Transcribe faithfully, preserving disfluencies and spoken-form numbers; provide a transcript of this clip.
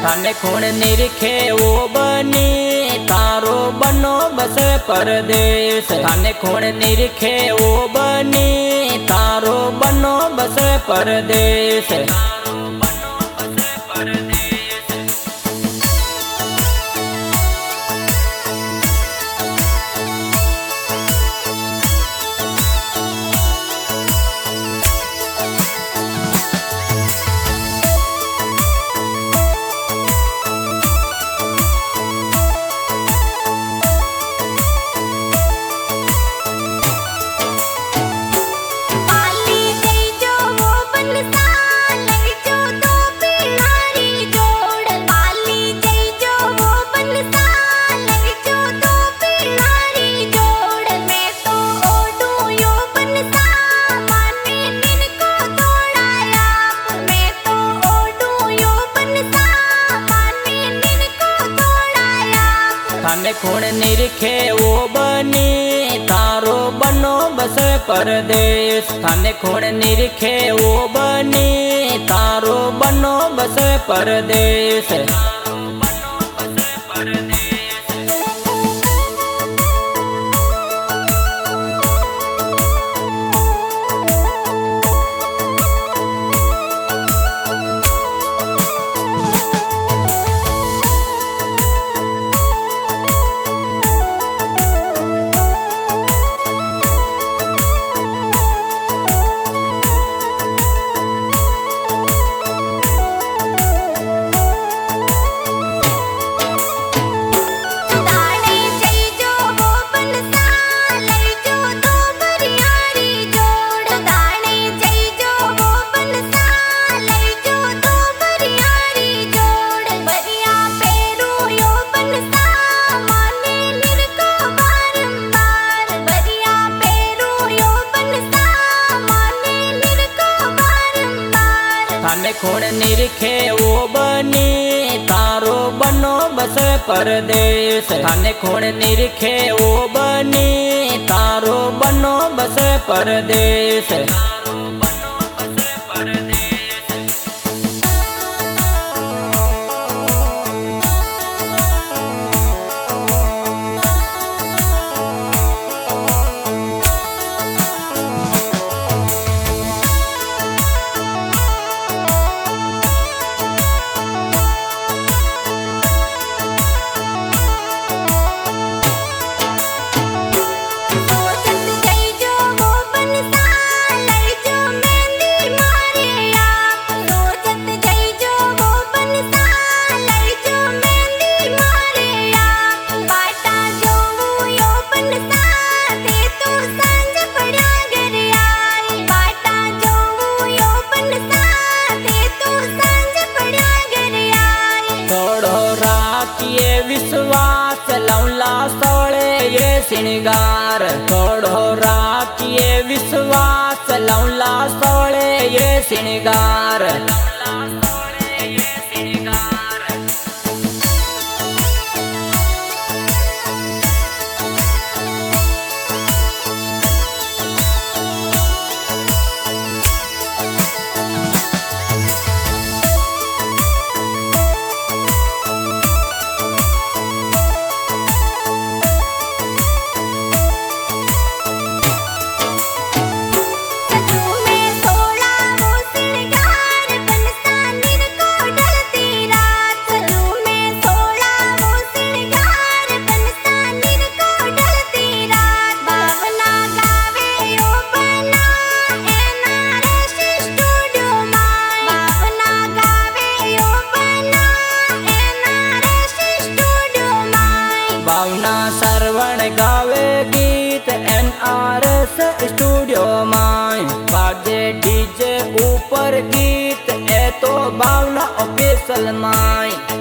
थाने खूण निरखे वो बनी तारो बनो बस परदेश। थाने खूण निरखे वो बनी तारो बनो बस परदेश। थाने खूण निरखे वो बनी तारो बनो बस परदेश। थाने खूण निरखे वो बनी तारो बनो बस परदेश। थाने खूण निरखे वो बनी तारो बनो बस परदेश। थाने खूण निरखे वो बनी तारो बनो बस परदेश। विश्वास लौला सोले ये श्रृंगार थोड़ो राखिए विश्वास लौला सोले ये श्रृंगार। भावना श्रवण गावे गीत एन आर एस स्टूडियो में बाजे डीजे ऊपर गीत ए तो भावना ऑफिशियल में।